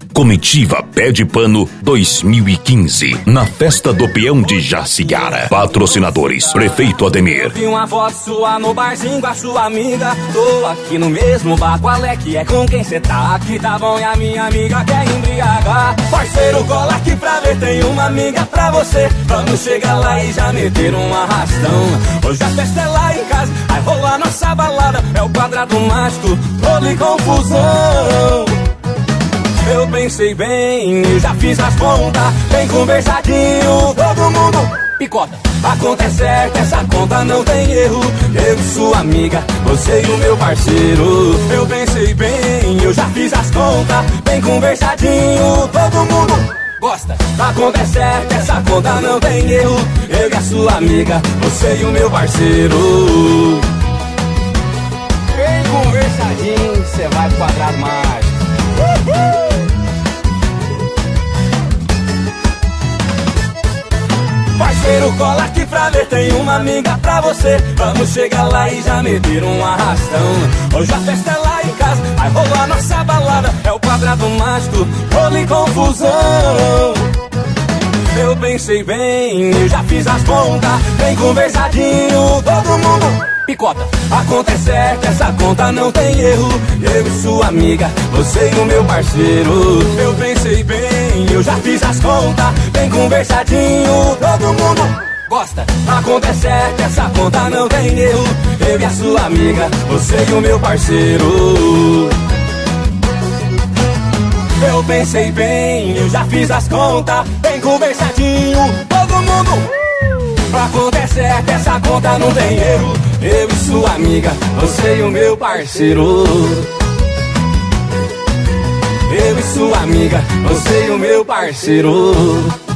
Comitiva Pé de Pano 2015, na Festa do Peão de Jaciara. Patrocinadores: Prefeito Ademir. Vi uma foto sua no barzinho com a sua amiga. Tô aqui no mesmo bar, qual é que é, com quem cê tá? Aqui tá bom e a minha amiga quer embriagar. Parceiro, cola aqui pra ver, tem uma amiga pra você. Vamos chegar lá e já meter um arrastão. Hoje a festa é lá em casa, vai rolar nossa balada. É o quadrado mágico, rolo e confusão. Eu pensei bem, eu já fiz as contas. Bem conversadinho, todo mundo picota. A conta é certa, essa conta não tem erro. Eu e sua amiga, você e o meu parceiro. Eu pensei bem, eu já fiz as contas. Bem conversadinho, todo mundo gosta. A conta é certa, essa conta não tem erro. Eu e a sua amiga, você e o meu parceiro. Bem conversadinho, cê vai pro quadrado mágico. Parceiro, cola aqui pra ver, tem uma amiga pra você. Vamos chegar lá e já meter um arrastão. Hoje a festa é lá em casa, vai rolar nossa balada. É o quadrado mágico, rolo e confusão. Eu pensei bem, eu já fiz as contas. Bem conversadinho, todo mundo picota. A conta é certa, essa conta não tem erro. Eu e sua amiga, você e o meu parceiro. Eu pensei bem, eu já fiz as contas. Bem conversadinho, todo mundo gosta. A conta é certa, essa conta não tem erro. Eu e a sua amiga, você e o meu parceiro. Eu pensei bem, eu já fiz as contas. Bem conversadinho, todo mundo. A conta é certa, essa conta não tem erro. Eu e sua amiga, você e o meu parceiro. Eu e sua amiga, você e o meu parceiro.